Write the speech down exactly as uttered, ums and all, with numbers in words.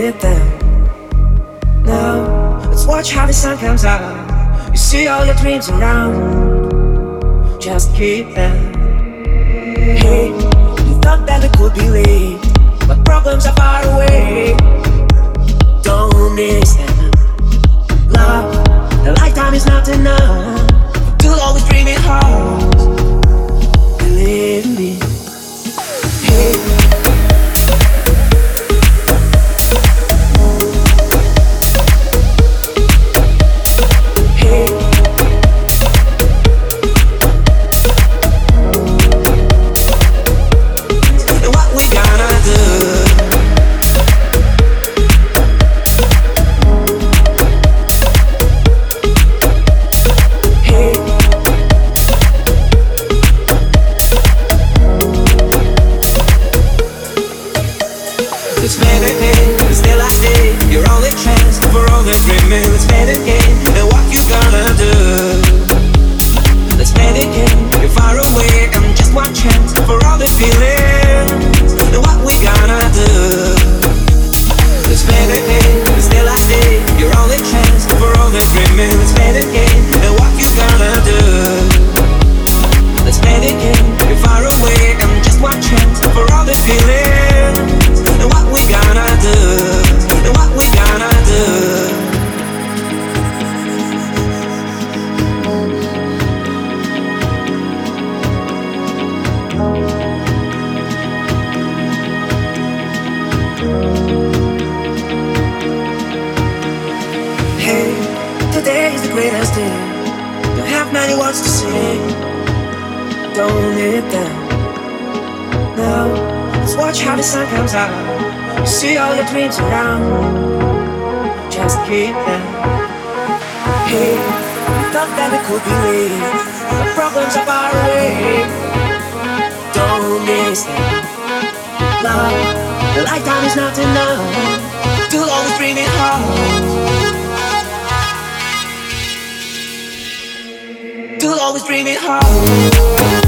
need them now. Let's watch how the sun comes out. You see all your dreams around, just keep them. Hey, you thought that we could be late, but problems are far away. Don't miss them. Love, a lifetime is not enough to always dream it hard. Believe me. Hey, today is the greatest day. Don't have many words to say. Don't need them now. Let's watch how the sun comes out. You see all your dreams around, just keep them. Hey, we thought that we could be late, but problems are far away. Don't miss them. Love, a lifetime is not enough to always dream it hard. To always dream it hard.